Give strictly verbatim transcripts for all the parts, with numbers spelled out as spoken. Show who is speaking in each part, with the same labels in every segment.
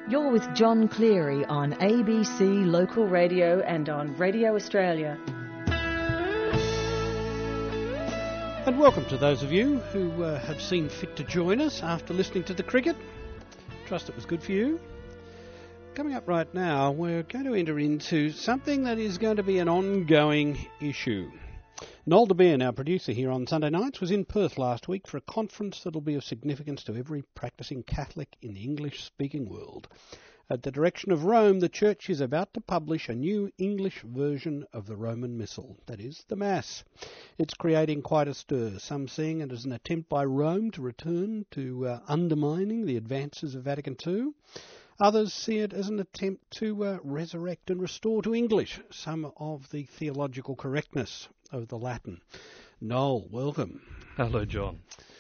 Speaker 1: You're with John Cleary on A B C Local Radio and on Radio Australia.
Speaker 2: And welcome to those of you who uh, have seen fit to join us after listening to the cricket. Trust it was good for you. Coming up right now, we're going to enter into something that is going to be an ongoing issue. Noel De Beer, our producer here on Sunday nights, was in Perth last week for a conference that will be of significance to every practising Catholic in the English-speaking world. At the direction of Rome, the Church is about to publish a new English version of the Roman Missal, that is, the Mass. It's creating quite a stir, some seeing it as an attempt by Rome to return to uh, undermining the advances of Vatican Two. Others see it as an attempt to uh, resurrect and restore to English some of the theological correctness of the Latin. Noel, welcome.
Speaker 3: Hello, John.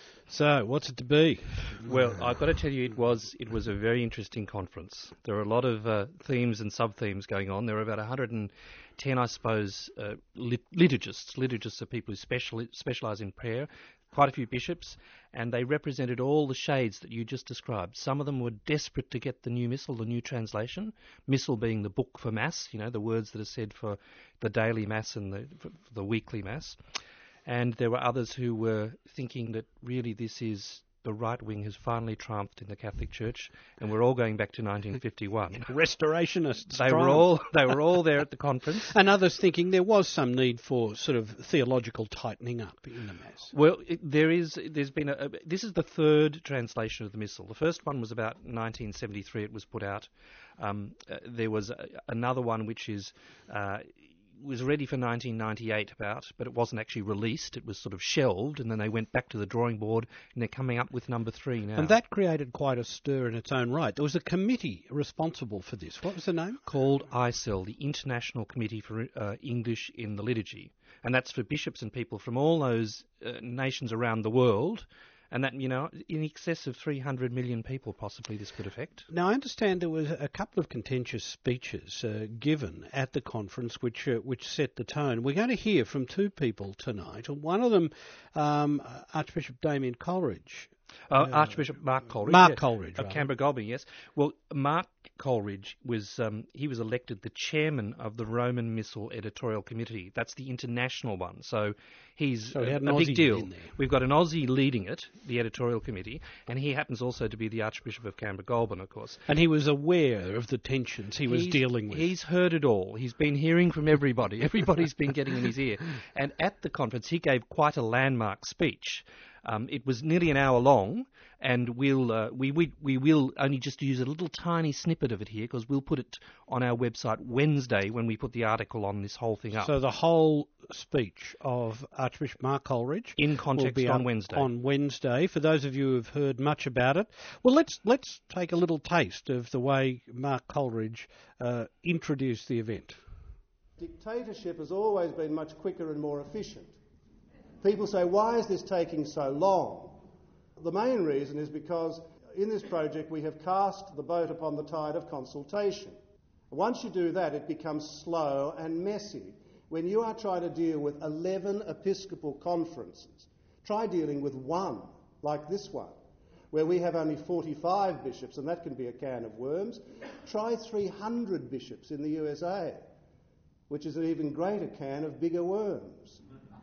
Speaker 2: So, what's it to be?
Speaker 3: Well, I've got to tell you, it was it was a very interesting conference. There were a lot of uh, themes and sub-themes going on. There were about one hundred ten, I suppose, uh, lit- liturgists. Liturgists are people who special- specialise in prayer. Quite a few bishops, and they represented all the shades that you just described. Some of them were desperate to get the new Missal, the new translation, Missal being the book for Mass, you know, the words that are said for the daily Mass and the, for the weekly Mass. And there were others who were thinking that really this is the right wing has finally triumphed in the Catholic Church, and we're all going back to nineteen fifty-one.
Speaker 2: Restorationists.
Speaker 3: They were all they were all there at the conference.
Speaker 2: And others thinking there was some need for sort of theological tightening up in the Mass.
Speaker 3: Well, it, there is. There's been a, a. This is the third translation of the Missal. The first one was about nineteen seventy-three. It was put out. Um, uh, there was a, another one which is. Uh, was ready for nineteen ninety-eight about, but it wasn't actually released. It was sort of shelved, and then they went back to the drawing board, and they're coming up with number three now.
Speaker 2: And that created quite a stir in its own right. There was a committee responsible for this. What was the name?
Speaker 3: Called I C E L, the International Committee for uh, English in the Liturgy. And that's for bishops and people from all those uh, nations around the world. And that, you know, in excess of three hundred million people possibly this could affect.
Speaker 2: Now, I understand there was a couple of contentious speeches uh, given at the conference which uh, which set the tone. We're going to hear from two people tonight. One of them, um, Archbishop Damien Coleridge.
Speaker 3: Uh, uh, Archbishop Mark Coleridge.
Speaker 2: Mark
Speaker 3: yeah,
Speaker 2: Coleridge,
Speaker 3: Of
Speaker 2: right.
Speaker 3: Canberra-Goulburn, yes. Well, Mark Coleridge was um, he was elected the chairman of the Roman Missal Editorial Committee. That's the international one. So he's
Speaker 2: so he
Speaker 3: a,
Speaker 2: had an
Speaker 3: a
Speaker 2: Aussie
Speaker 3: big deal.
Speaker 2: in there.
Speaker 3: We've got an Aussie leading it, the editorial committee, and he happens also to be the Archbishop of Canberra-Goulburn, of course.
Speaker 2: And he was aware of the tensions he was
Speaker 3: he's,
Speaker 2: dealing with.
Speaker 3: He's heard it all. He's been hearing from everybody. Everybody's been getting in his ear. And at the conference, he gave quite a landmark speech. Um, it was nearly an hour long, and we'll uh, we, we we will only just use a little tiny snippet of it here because we'll put it on our website Wednesday when we put the article on this whole thing up.
Speaker 2: So the whole speech of Archbishop Mark Coleridge
Speaker 3: in context
Speaker 2: will be
Speaker 3: on Wednesday.
Speaker 2: On Wednesday, for those of you who have heard much about it. Well, let's let's take a little taste of the way Mark Coleridge uh, introduced the event.
Speaker 4: Dictatorship has always been much quicker and more efficient. People say, why is this taking so long? The main reason is because in this project we have cast the boat upon the tide of consultation. Once you do that, it becomes slow and messy. When you are trying to deal with eleven episcopal conferences, try dealing with one, like this one, where we have only forty-five bishops, and that can be a can of worms. Try three hundred bishops in the U S A, which is an even greater can of bigger worms.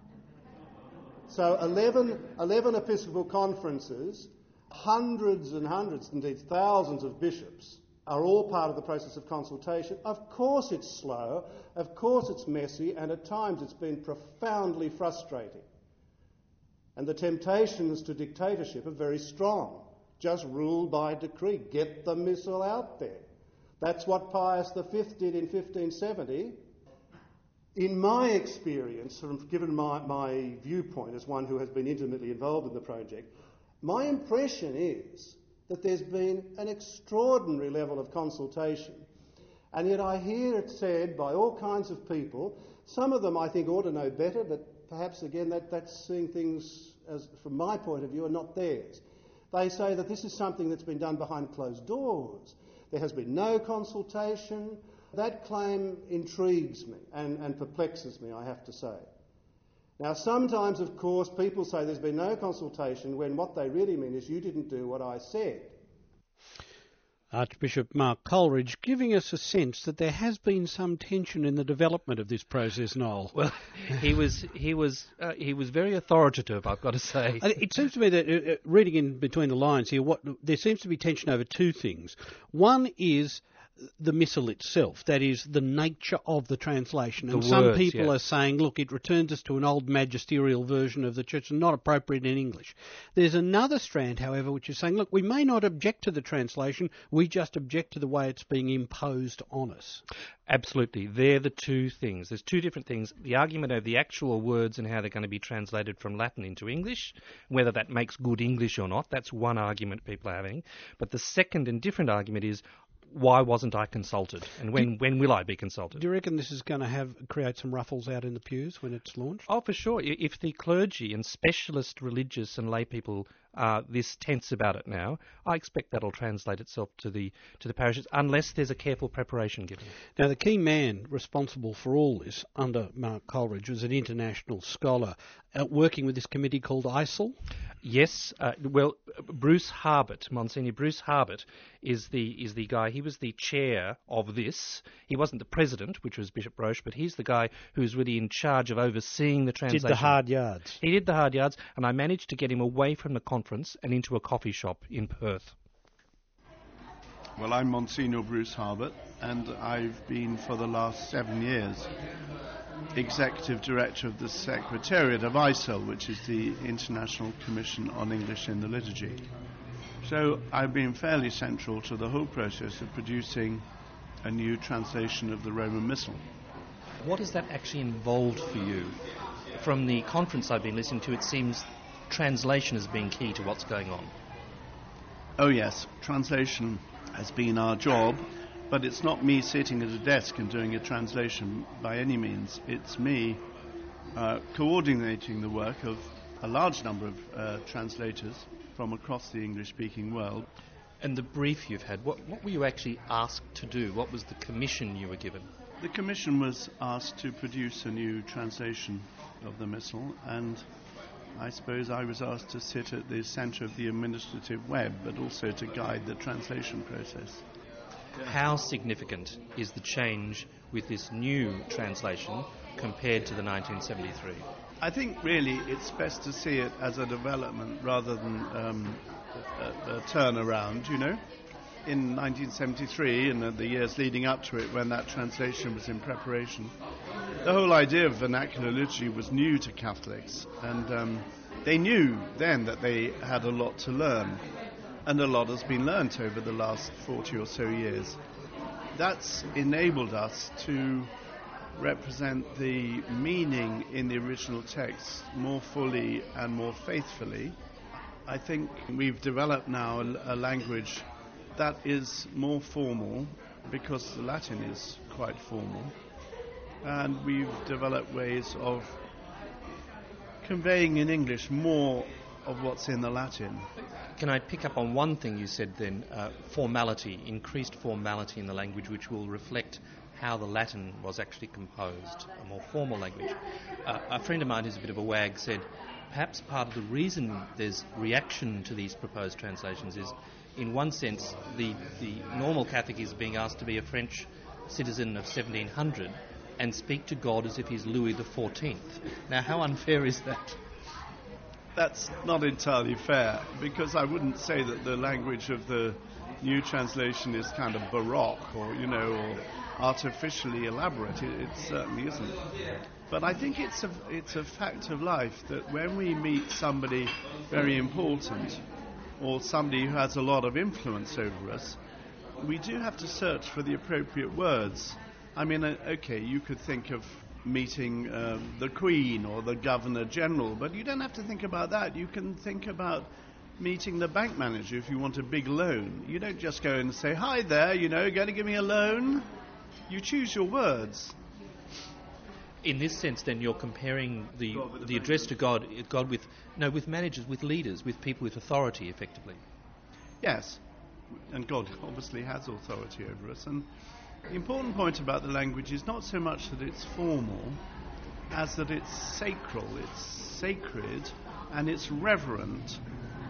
Speaker 4: So eleven, eleven episcopal conferences, hundreds and hundreds, indeed thousands of bishops are all part of the process of consultation. Of course it's slow, of course it's messy, and at times it's been profoundly frustrating. And the temptations to dictatorship are very strong. Just rule by decree. Get the missal out there. That's what Pius the Fifth did in fifteen seventy. In my experience, given my, my viewpoint as one who has been intimately involved in the project, my impression is that there's been an extraordinary level of consultation. And yet I hear it said by all kinds of people, some of them I think ought to know better, but perhaps again that, that's seeing things as, from my point of view, are not theirs. They say that this is something that's been done behind closed doors. There has been no consultation. That claim intrigues me and, and perplexes me, I have to say. Now, sometimes, of course, people say there's been no consultation when what they really mean is you didn't do what I said.
Speaker 2: Archbishop Mark Coleridge giving us a sense that there has been some tension in the development of this process, Noel.
Speaker 3: Well, he was he was uh, he was very authoritative, I've got to say.
Speaker 2: It seems to me that uh, reading in between the lines here, what there seems to be tension over two things. One is the missal itself, that is, the nature of the translation. And
Speaker 3: the
Speaker 2: some
Speaker 3: words,
Speaker 2: people
Speaker 3: yeah.
Speaker 2: are saying, look, it returns us to an old magisterial version of the church and not appropriate in English. There's another strand, however, which is saying, look, we may not object to the translation, we just object to the way it's being imposed on us.
Speaker 3: Absolutely. They're the two things. There's two different things. The argument over the actual words and how they're going to be translated from Latin into English, whether that makes good English or not, that's one argument people are having. But the second and different argument is, why wasn't I consulted? And when, when will I be consulted?
Speaker 2: Do you reckon this is going to have create some ruffles out in the pews when it's launched?
Speaker 3: Oh, for sure. I- If the clergy and specialist religious and lay people are this tense about it now, I expect that'll translate itself to the to the parishes, unless there's a careful preparation given.
Speaker 2: Now, the key man responsible for all this under Mark Coleridge was an international scholar uh, working with this committee called I S L.
Speaker 3: Yes, uh, well, Bruce Harbert, Monsignor Bruce Harbert, is the is the guy. He was the chair of this. He wasn't the president, which was Bishop Roche, but he's the guy who's really in charge of overseeing the translation.
Speaker 2: Did the hard yards.
Speaker 3: He did the hard yards, and I managed to get him away from the conference and into a coffee shop in Perth.
Speaker 5: Well, I'm Monsignor Bruce Harbert, and I've been for the last seven years Executive Director of the Secretariat of I S L, which is the International Commission on English in the Liturgy. So I've been fairly central to the whole process of producing a new translation of the Roman Missal.
Speaker 3: What is that actually involved for you? From the conference I've been listening to, it seems translation has been key to what's going on.
Speaker 5: Oh yes, translation has been our job, but it's not me sitting at a desk and doing a translation by any means. It's me uh, coordinating the work of a large number of uh, translators from across the English-speaking world.
Speaker 3: And the brief you've had, what, what were you actually asked to do? What was the commission you were given?
Speaker 5: The commission was asked to produce a new translation of the Missal, and I suppose I was asked to sit at the centre of the administrative web, but also to guide the translation process.
Speaker 3: How significant is the change with this new translation compared to the nineteen seventy-three?
Speaker 5: I think really it's best to see it as a development rather than um, a, a turnaround, you know. In nineteen seventy-three and the years leading up to it, when that translation was in preparation, the whole idea of vernacular liturgy was new to Catholics, and um, they knew then that they had a lot to learn, and a lot has been learnt over the last forty or so years. That's enabled us to represent the meaning in the original text more fully and more faithfully. I think we've developed now a, a language that is more formal, because the Latin is quite formal, and we've developed ways of conveying in English more of what's in the Latin.
Speaker 3: Can I pick up on one thing you said then, uh, formality, increased formality in the language, which will reflect how the Latin was actually composed, a more formal language. Uh, a friend of mine who's a bit of a wag said, perhaps part of the reason there's reaction to these proposed translations is, in one sense, the, the normal Catholic is being asked to be a French citizen of seventeen hundred and speak to God as if he's Louis the fourteenth. Now, how unfair is that?
Speaker 5: That's not entirely fair, because I wouldn't say that the language of the new translation is kind of baroque or, you know, or artificially elaborate. It, it certainly isn't. But I think it's a, it's a fact of life that when we meet somebody very important, or somebody who has a lot of influence over us, we do have to search for the appropriate words. I mean, uh, okay, you could think of meeting uh, the Queen or the Governor General, but you don't have to think about that. You can think about meeting the bank manager if you want a big loan. You don't just go and say, hi there, you know, going to give me a loan. You choose your words.
Speaker 3: In this sense, then, you're comparing the the address to God, God with no, with managers, with leaders, with people with authority, effectively.
Speaker 5: Yes, and God obviously has authority over us. And the important point about the language is not so much that it's formal, as that it's sacral, it's sacred, and it's reverent.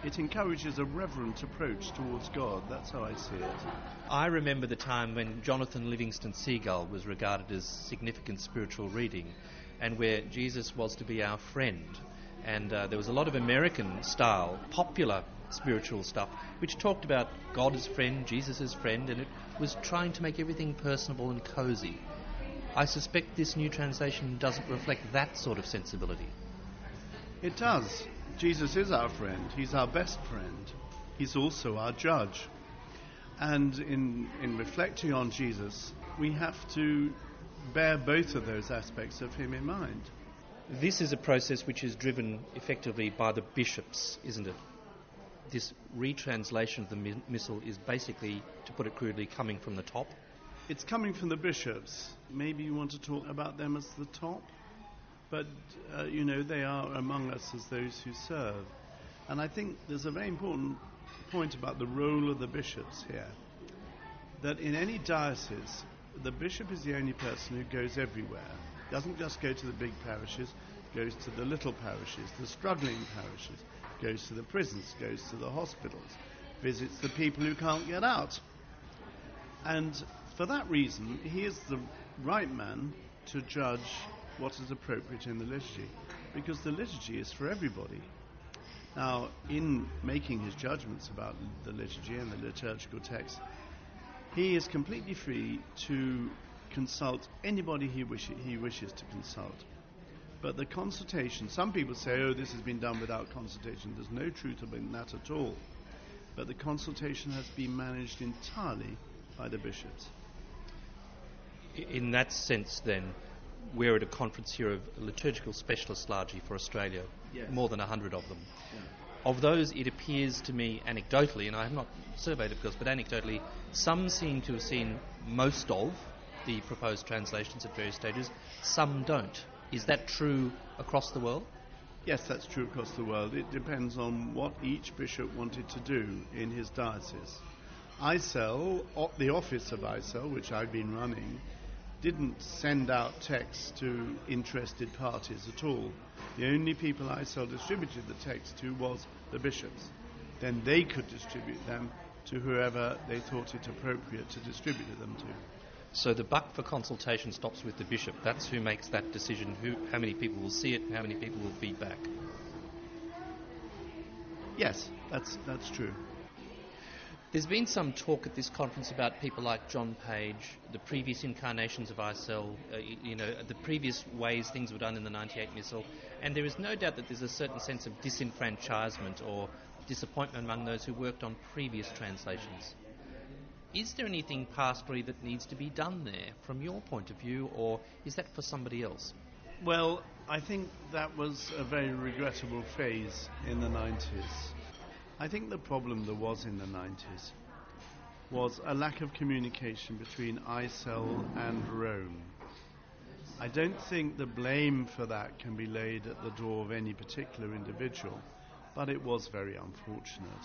Speaker 5: it encourages a reverent approach towards God. That's how I see it.
Speaker 3: I remember the time when Jonathan Livingston Seagull was regarded as significant spiritual reading, and where Jesus was to be our friend. And uh, there was a lot of American-style, popular spiritual stuff, which talked about God as friend, Jesus as friend, and it was trying to make everything personable and cosy. I suspect this new translation doesn't reflect that sort of sensibility.
Speaker 5: It does. Jesus is our friend. He's our best friend. He's also our judge. And in, in reflecting on Jesus, we have to bear both of those aspects of him in mind.
Speaker 3: This is a process which is driven effectively by the bishops, isn't it? This retranslation of the mi- missal is basically, to put it crudely, coming from the top.
Speaker 5: It's coming from the bishops. Maybe you want to talk about them as the top, but, uh, you know, they are among us as those who serve. And I think there's a very important point about the role of the bishops here, that in any diocese, the bishop is the only person who goes everywhere. Doesn't just go to the big parishes, goes to the little parishes, the struggling parishes, goes to the prisons, goes to the hospitals, visits the people who can't get out. And for that reason, he is the right man to judge what is appropriate in the liturgy, because the liturgy is for everybody. Now, in making his judgments about the liturgy and the liturgical text, he is completely free to consult anybody he, wish, he wishes to consult. But the consultation, some people say, oh, this has been done without consultation. There's no truth in that at all. But the consultation has been managed entirely by the bishops.
Speaker 3: In that sense, then, we're at a conference here of liturgical specialists largely for Australia,
Speaker 5: yes.
Speaker 3: More than a hundred of them.
Speaker 5: Yeah.
Speaker 3: Of those, it appears to me anecdotally, and I have not surveyed, of course, but anecdotally, some seem to have seen most of the proposed translations at various stages, some don't. Is that true across the world?
Speaker 5: Yes, that's true across the world. It depends on what each bishop wanted to do in his diocese. I C E L, the office of I C E L, which I've been running, didn't send out texts to interested parties at all. The only people I C E L distributed the text to was the bishops. Then they could distribute them to whoever they thought it appropriate to distribute them to.
Speaker 3: So the buck for consultation stops with the bishop. That's who makes that decision, who, how many people will see it and how many people will feed back.
Speaker 5: Yes, that's that's true.
Speaker 3: There's been some talk at this conference about people like John Page, the previous incarnations of I C E L, uh, you know, the previous ways things were done in the ninety-eight Missal, and there is no doubt that there's a certain sense of disenfranchisement or disappointment among those who worked on previous translations. Is there anything pastorally that needs to be done there from your point of view, or is that for somebody else?
Speaker 5: Well, I think that was a very regrettable phase in the nineties. I think the problem there was in the nineties was a lack of communication between I C E L and Rome. I don't think the blame for that can be laid at the door of any particular individual, but it was very unfortunate.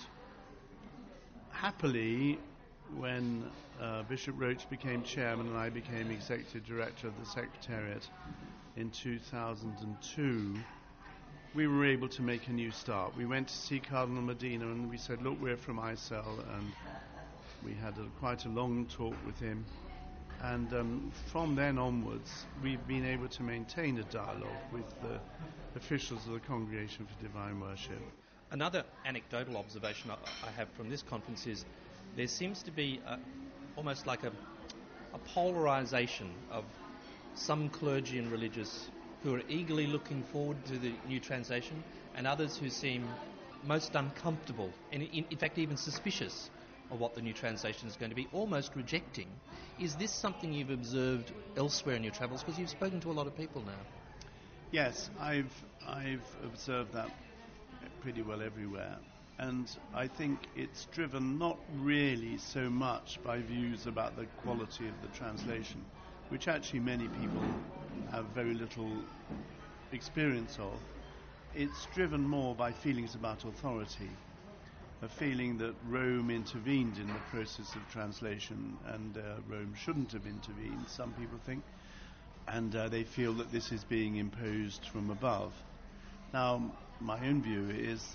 Speaker 5: Happily, when uh, Bishop Roach became chairman and I became executive director of the Secretariat in two thousand two, we were able to make a new start. We went to see Cardinal Medina and we said, look, we're from I C E L, and we had a, quite a long talk with him. And um, from then onwards, we've been able to maintain a dialogue with the officials of the Congregation for Divine Worship.
Speaker 3: Another anecdotal observation I, I have from this conference is there seems to be a, almost like a, a polarisation of some clergy and religious who are eagerly looking forward to the new translation, and others who seem most uncomfortable and in, in fact even suspicious of what the new translation is going to be, almost rejecting. Is this something you've observed elsewhere in your travels? Because you've spoken to a lot of people now.
Speaker 5: Yes, I've I've observed that pretty well everywhere. And I think it's driven not really so much by views about the quality of the translation, which actually many people have very little experience of. It's driven more by feelings about authority, a feeling that Rome intervened in the process of translation, and uh, Rome shouldn't have intervened, some people think, and uh, they feel that this is being imposed from above. Now, my own view is that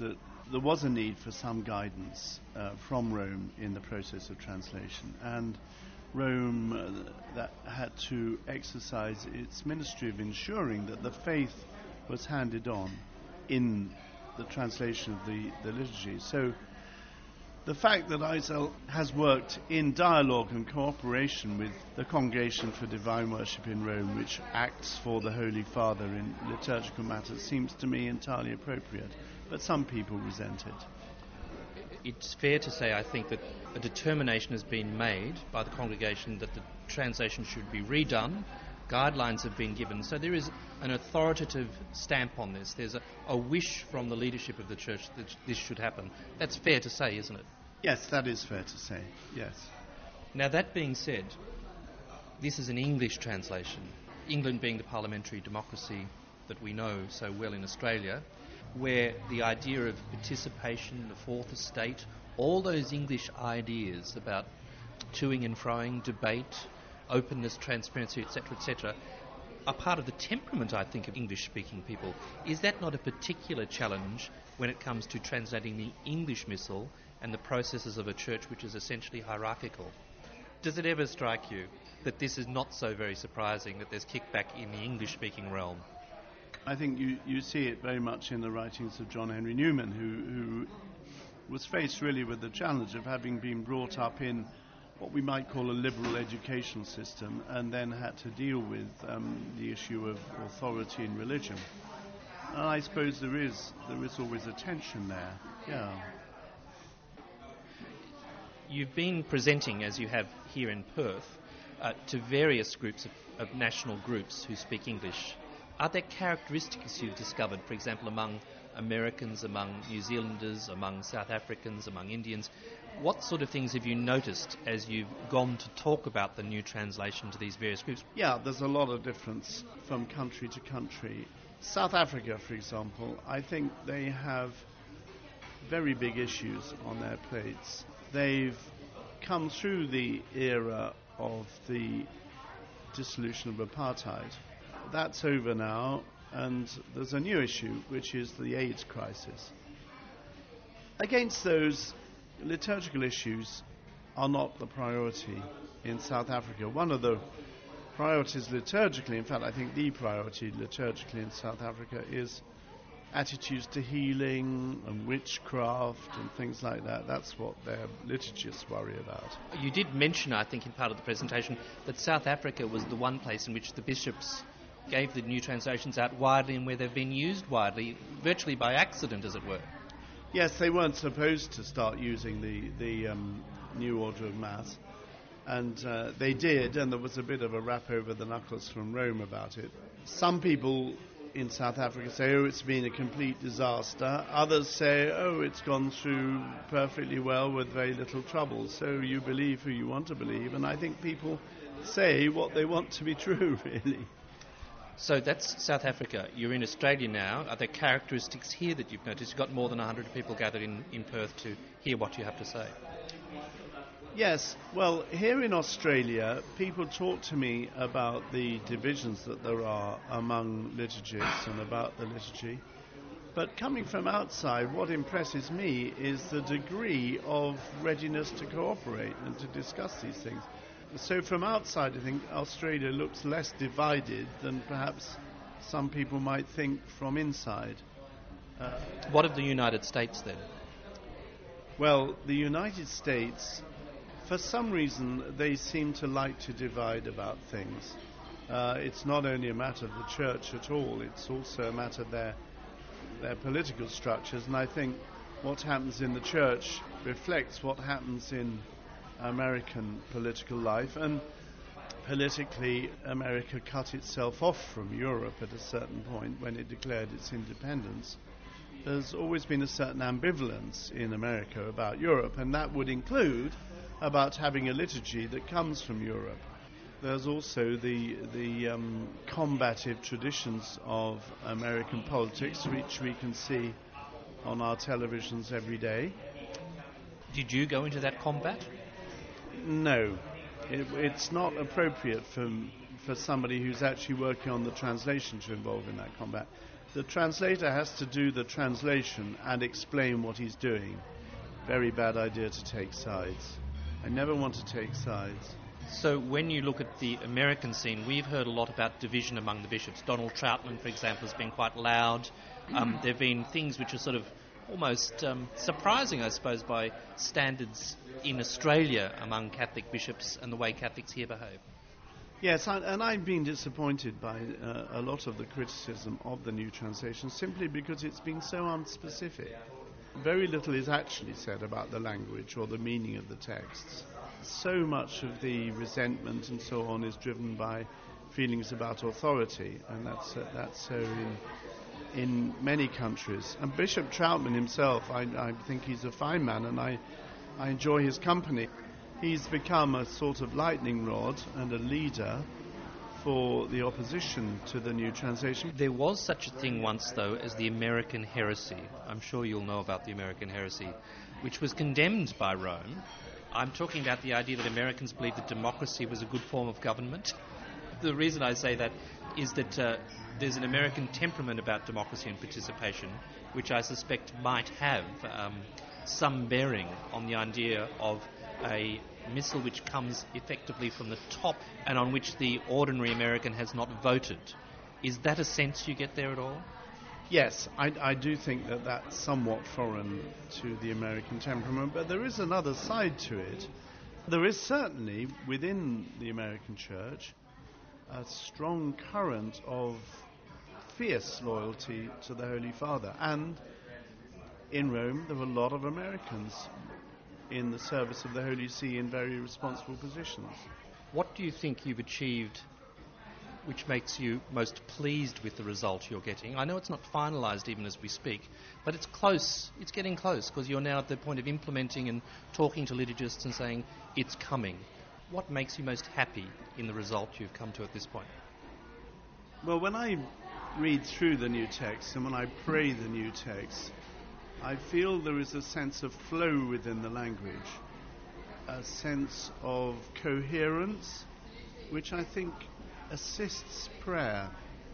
Speaker 5: there was a need for some guidance uh, from Rome in the process of translation, and Rome uh, that had to exercise its ministry of ensuring that the faith was handed on in the translation of the, the liturgy. So the fact that I S L has worked in dialogue and cooperation with the Congregation for Divine Worship in Rome, which acts for the Holy Father in liturgical matters, seems to me entirely appropriate. But some people resent it.
Speaker 3: It's fair to say, I think, that a determination has been made by the congregation that the translation should be redone. Guidelines have been given. So there is an authoritative stamp on this. There's a, a wish from the leadership of the church that this should happen. That's fair to say, isn't it?
Speaker 5: Yes, that is fair to say, yes.
Speaker 3: Now, that being said, this is an English translation. England being the parliamentary democracy that we know so well in Australia, where the idea of participation, the fourth estate, all those English ideas about toing and froing, debate, openness, transparency, et cetera, et cetera, are part of the temperament, I think, of English-speaking people. Is that not a particular challenge when it comes to translating the English Missal and the processes of a church which is essentially hierarchical? Does it ever strike you that this is not so very surprising, that there's kickback in the English-speaking realm?
Speaker 5: I think you, you see it very much in the writings of John Henry Newman, who, who was faced really with the challenge of having been brought up in what we might call a liberal educational system, and then had to deal with um, the issue of authority in religion. And I suppose there is there is always a tension there. Yeah.
Speaker 3: You've been presenting, as you have here in Perth, uh, to various groups of, of national groups who speak English. Are there characteristics you've discovered, for example, among Americans, among New Zealanders, among South Africans, among Indians? What sort of things have you noticed as you've gone to talk about the new translation to these various groups?
Speaker 5: Yeah, there's a lot of difference from country to country. South Africa, for example, I think they have very big issues on their plates. They've come through the era of the dissolution of apartheid. That's over now, and there's a new issue, which is the AIDS crisis. Against those, liturgical issues are not the priority in South Africa. One of the priorities liturgically, in fact I think the priority liturgically in South Africa, is attitudes to healing and witchcraft and things like that. That's what their liturgists worry about.
Speaker 3: You did mention, I think, in part of the presentation, that South Africa was the one place in which the bishops gave the new translations out widely and where they've been used widely, virtually by accident, as it were.
Speaker 5: Yes, they weren't supposed to start using the, the um, new order of Mass, and uh, they did, and there was a bit of a rap over the knuckles from Rome about it. Some people in South Africa say, oh, it's been a complete disaster. Others say, oh, it's gone through perfectly well with very little trouble. So you believe who you want to believe, and I think people say what they want to be true, really.
Speaker 3: So that's South Africa. You're in Australia now. Are there characteristics here that you've noticed? You've got more than one hundred people gathered in, in Perth to hear what you have to say.
Speaker 5: Yes, well, here in Australia, people talk to me about the divisions that there are among liturgists and about the liturgy. But coming from outside, what impresses me is the degree of readiness to cooperate and to discuss these things. So from outside, I think Australia looks less divided than perhaps some people might think from inside. Uh,
Speaker 3: what of the United States, then?
Speaker 5: Well, the United States, for some reason, they seem to like to divide about things. Uh, it's not only a matter of the church at all, it's also a matter of their, their political structures, and I think what happens in the church reflects what happens in American political life, and politically America cut itself off from Europe at a certain point when it declared its independence. There's always been a certain ambivalence in America about Europe, and that would include about having a liturgy that comes from Europe. There's also the, the um, combative traditions of American politics, which we can see on our televisions every day.
Speaker 3: Did you go into that combat?
Speaker 5: No, it, it's not appropriate for for somebody who's actually working on the translation to involve in that combat. The translator has to do the translation and explain what he's doing. Very bad idea to take sides. I never want to take sides.
Speaker 3: So when you look at the American scene, we've heard a lot about division among the bishops. Donald Troutman, for example, has been quite loud. Um, there have been things which are sort of almost um, surprising, I suppose, by standards in Australia among Catholic bishops and the way Catholics here behave.
Speaker 5: Yes, I, and I've been disappointed by uh, a lot of the criticism of the new translation simply because it's been so unspecific. Very little is actually said about the language or the meaning of the texts. So much of the resentment and so on is driven by feelings about authority, and that's uh, that's so in in many countries. And Bishop Troutman himself, I, I think he's a fine man, and I I enjoy his company. He's become a sort of lightning rod and a leader for the opposition to the new translation.
Speaker 3: There was such a thing once, though, as the American heresy. I'm sure you'll know about the American heresy, which was condemned by Rome. I'm talking about the idea that Americans believed that democracy was a good form of government. The reason I say that is that uh, there's an American temperament about democracy and participation, which I suspect might have um, some bearing on the idea of a missile which comes effectively from the top and on which the ordinary American has not voted. Is that a sense you get there at all?
Speaker 5: Yes, I, I do think that that's somewhat foreign to the American temperament, but there is another side to it. There is certainly, within the American church, a strong current of fierce loyalty to the Holy Father. And in Rome, there were a lot of Americans in the service of the Holy See in very responsible positions.
Speaker 3: What do you think you've achieved which makes you most pleased with the result you're getting? I know it's not finalised even as we speak, but it's close. It's getting close because you're now at the point of implementing and talking to liturgists and saying it's coming. What makes you most happy in the result you've come to at this point?
Speaker 5: Well, when I read through the new text and when I pray the new text, I feel there is a sense of flow within the language, a sense of coherence, which I think assists prayer.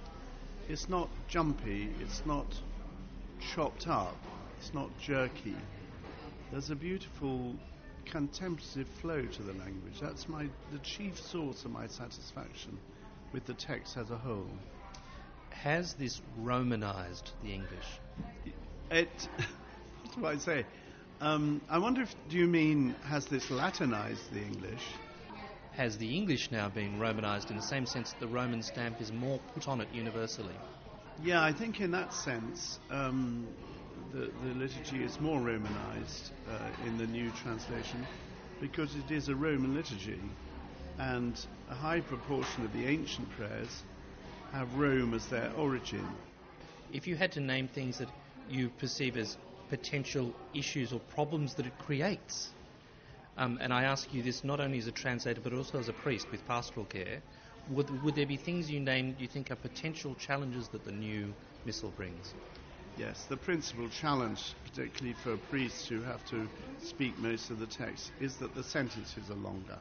Speaker 5: It's not jumpy, it's not chopped up, it's not jerky. There's a beautiful contemplative flow to the language. That's my the chief source of my satisfaction with the text as a whole.
Speaker 3: Has this Romanized the English?
Speaker 5: It, what do I say? Um, I wonder if, do you mean, has this Latinized the English?
Speaker 3: Has the English now been Romanized in the same sense that the Roman stamp is more put on it universally?
Speaker 5: Yeah, I think in that sense, um, the, the liturgy is more Romanized uh, in the new translation because it is a Roman liturgy, and a high proportion of the ancient prayers have Rome as their origin.
Speaker 3: If you had to name things that you perceive as potential issues or problems that it creates, um, and I ask you this not only as a translator but also as a priest with pastoral care, would, would there be things you name you think are potential challenges that the new missal brings?
Speaker 5: Yes, the principal challenge, particularly for priests who have to speak most of the text, is that the sentences are longer.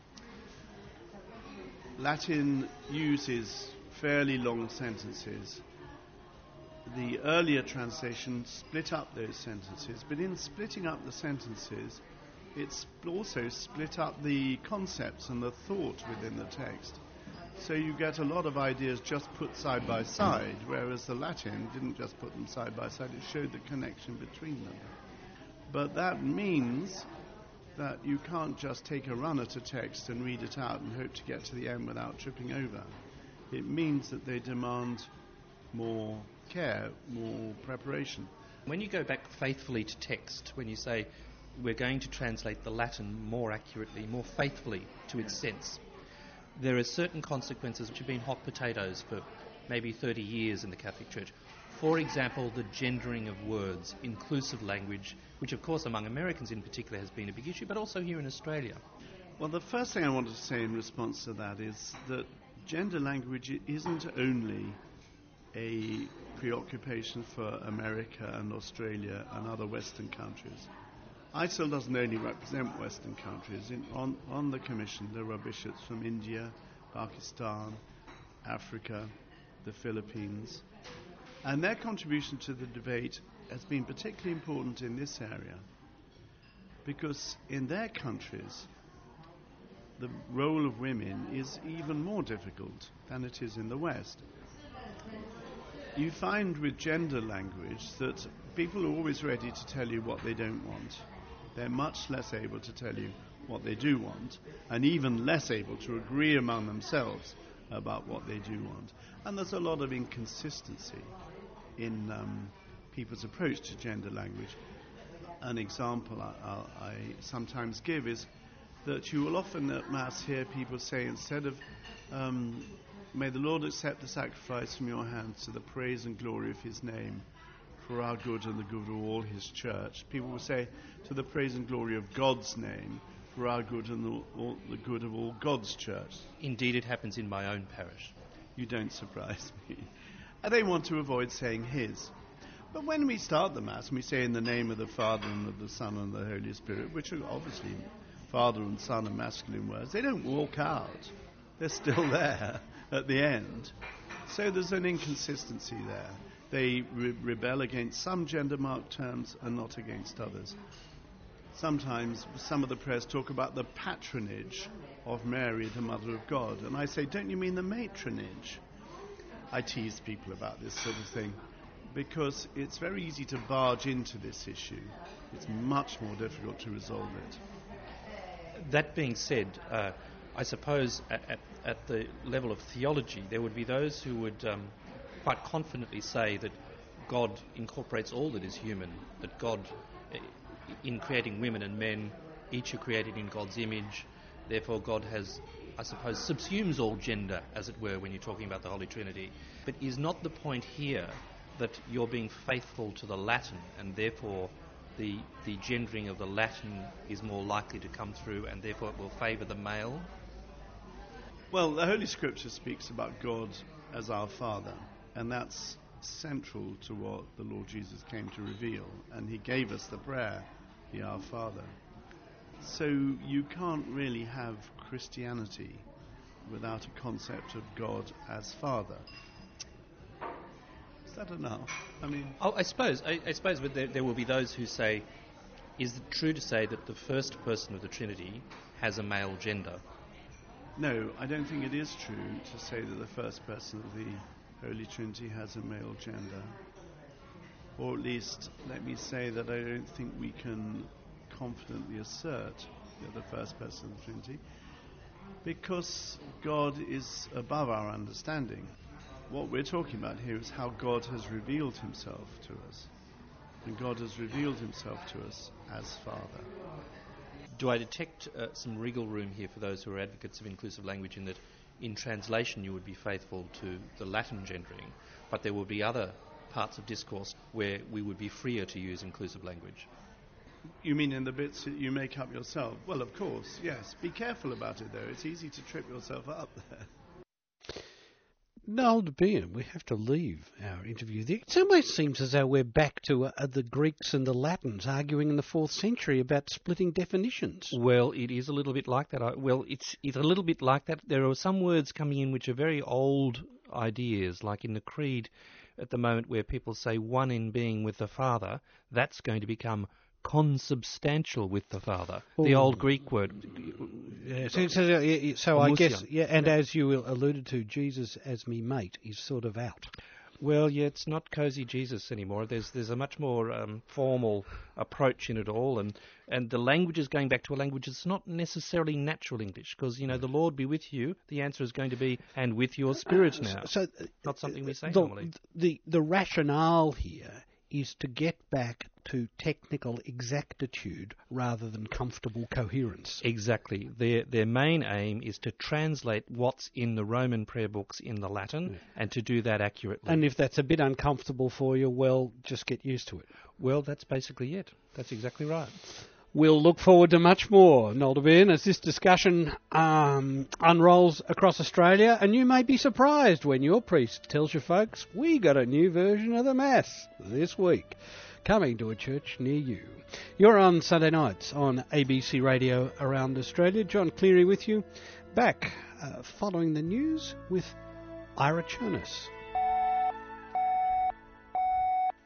Speaker 5: Latin uses fairly long sentences. The earlier translation split up those sentences, but in splitting up the sentences, it's also split up the concepts and the thought within the text. So you get a lot of ideas just put side by side, whereas the Latin didn't just put them side by side, it showed the connection between them. But that means that you can't just take a run at a text and read it out and hope to get to the end without tripping over. It means that they demand more care, more preparation.
Speaker 3: When you go back faithfully to text, when you say we're going to translate the Latin more accurately, more faithfully to its sense, there are certain consequences which have been hot potatoes for maybe thirty years in the Catholic Church. For example, the gendering of words, inclusive language, which of course among Americans in particular has been a big issue, but also here in Australia.
Speaker 5: Well, the first thing I wanted to say in response to that is that gender language isn't only a preoccupation for America and Australia and other Western countries. I T I L doesn't only represent Western countries. In, on, on the commission there are bishops from India, Pakistan, Africa, the Philippines. And their contribution to the debate has been particularly important in this area because in their countries, the role of women is even more difficult than it is in the West. You find with gender language that people are always ready to tell you what they don't want. They're much less able to tell you what they do want, and even less able to agree among themselves about what they do want. And there's a lot of inconsistency in um, people's approach to gender language. An example I, I, I sometimes give is that you will often at Mass hear people say, instead of um, may the Lord accept the sacrifice from your hands to the praise and glory of his name, for our good and the good of all his church, people will say, to the praise and glory of God's name, for our good and the, all, the good of all God's church.
Speaker 3: Indeed, it happens in my own parish.
Speaker 5: You don't surprise me. And they want to avoid saying his. But when we start the Mass and we say in the name of the Father and of the Son and the Holy Spirit, which are obviously Father and Son are masculine words, they don't walk out. They're still there at the end. So there's an inconsistency there. They re- rebel against some gender-marked terms and not against others. Sometimes some of the prayers talk about the patronage of Mary, the Mother of God. And I say, don't you mean the matronage? I tease people about this sort of thing because it's very easy to barge into this issue. It's much more difficult to resolve it.
Speaker 3: That being said, uh, I suppose at, at, at the level of theology, there would be those who would um, quite confidently say that God incorporates all that is human, that God, in creating women and men, each are created in God's image. Therefore, God has, I suppose, subsumes all gender, as it were, when you're talking about the Holy Trinity. But is not the point here that you're being faithful to the Latin, and therefore the the gendering of the Latin is more likely to come through, and therefore it will favour the male?
Speaker 5: Well, the Holy Scripture speaks about God as our Father, and that's central to what the Lord Jesus came to reveal, and he gave us the prayer, the Our Father. So you can't really have Christianity without a concept of God as Father. Is that enough? I mean,
Speaker 3: oh, I suppose, I, I suppose, but there, there will be those who say, is it true to say that the first person of the Trinity has a male gender?
Speaker 5: No, I don't think it is true to say that the first person of the Holy Trinity has a male gender. Or at least, let me say that I don't think we can confidently assert that the first person of the Trinity, because God is above our understanding. What we're talking about here is how God has revealed himself to us. And God has revealed himself to us as Father.
Speaker 3: Do I detect uh, some wriggle room here for those who are advocates of inclusive language, in that in translation you would be faithful to the Latin gendering, but there will be other parts of discourse where we would be freer to use inclusive language?
Speaker 5: You mean in the bits that you make up yourself? Well, of course, yes. Be careful about it, though. It's easy to trip yourself up there.
Speaker 2: Noel Debien, we have to leave our interview there. It almost seems as though we're back to uh, the Greeks and the Latins arguing in the fourth century about splitting definitions.
Speaker 3: Well, it is a little bit like that. I, well, it's it's a little bit like that. There are some words coming in which are very old ideas, like in the Creed at the moment where people say one in being with the Father. That's going to become consubstantial with the Father. Ooh. The old Greek word.
Speaker 2: Yeah, so so, so I guess, yeah, and yeah. As you alluded to, Jesus as me mate is sort of out.
Speaker 3: Well, yeah, it's not cosy Jesus anymore. There's there's a much more um, formal approach in it all, and, and the language is going back to a language that's not necessarily natural English, because, you know, the Lord be with you, the answer is going to be, and with your spirit now. Uh, so, uh, not something we say
Speaker 2: the,
Speaker 3: normally.
Speaker 2: The, the rationale here is to get back to technical exactitude rather than comfortable coherence.
Speaker 3: Exactly. Their their main aim is to translate what's in the Roman prayer books in the Latin, yeah. and to do that accurately.
Speaker 2: And if that's a bit uncomfortable for you, well, just get used to it.
Speaker 3: Well, that's basically it. That's exactly right.
Speaker 2: We'll look forward to much more, Noel Debien, as this discussion um, unrolls across Australia, and you may be surprised when your priest tells you folks, we got a new version of the Mass this week, coming to a church near you. You're on Sunday nights on A B C Radio around Australia. John Cleary with you, back uh, following the news with Ira Chernus.